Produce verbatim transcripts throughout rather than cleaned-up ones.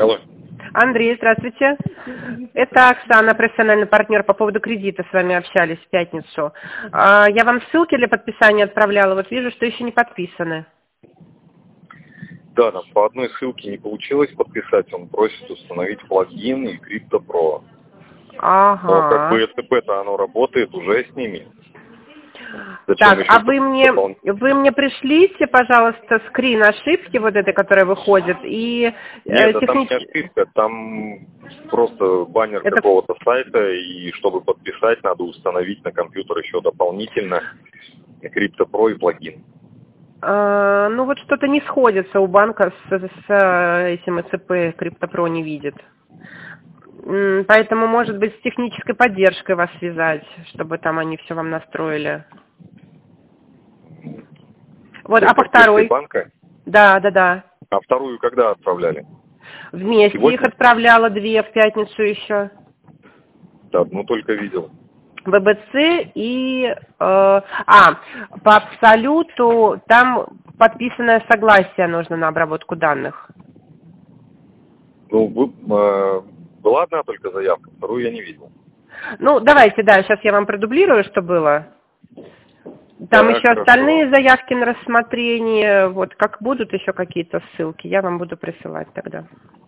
Алло. Андрей, здравствуйте. Это Оксана, профессиональный партнер, по поводу кредита с вами общались в пятницу. А, Я вам ссылки для подписания отправляла, вот вижу, что еще не подписаны. Да, нам по одной ссылке не получилось подписать, он просит установить плагин и CryptoPro. Ага. Но как бы эс тэ пэ-то оно работает уже с ними. Зачем Так, еще а вы мне, допол- вы мне пришлите, пожалуйста, скрин ошибки вот этой, которая выходит, и Нет, э, да там не технически... ошибка, там просто баннер Это... какого-то сайта, и чтобы подписать, надо установить на компьютер еще дополнительно CryptoPro и плагин. э, ну вот что-то не сходится у банка с, с этим э цэ пэ, CryptoPro не видит. М, Поэтому, может быть, с технической поддержкой вас связать, чтобы там они все вам настроили. Вот, а по Поддержкой второй? банка. Да, да, да. А вторую когда отправляли? Вместе Сегодня? их отправляла две в пятницу еще. Да, одну только видел. бэ бэ цэ и... э, а, по абсолюту там подписанное согласие нужно на обработку данных. Ну, вы, э, была одна только заявка, вторую я не видел. Ну, давайте, да, сейчас я вам продублирую, что было. Там Да, еще хорошо. остальные заявки на рассмотрение, вот как будут еще какие-то ссылки, я вам буду присылать тогда.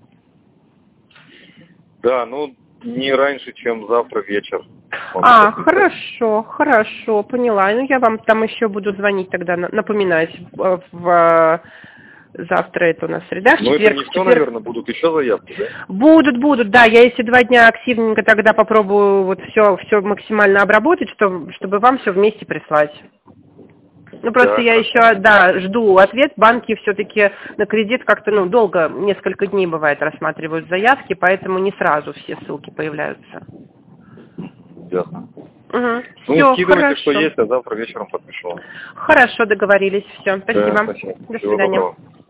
Да, ну, не раньше, чем завтра вечер. Могу А, подписать. хорошо, хорошо, поняла. Ну, я вам там еще буду звонить тогда, на- напоминать в, в- завтра, это у нас среда, в Ну, это четверг. не В все, четверг наверное, будут еще заявки, да? будут, будут, да, я эти два дня активненько тогда попробую вот все, все максимально обработать, что, чтобы вам все вместе прислать. Ну, просто Да, я хорошо. еще, да, жду ответ. Банки все-таки на кредит как-то, ну, долго, несколько дней бывает, рассматривают заявки, поэтому не сразу все ссылки появляются. Ясно. Угу. Ну, Все, скидывайте, что хорошо. есть, а завтра вечером подпишу. Хорошо, договорились. Все, Да, спасибо. спасибо. До Всего свидания. доброго.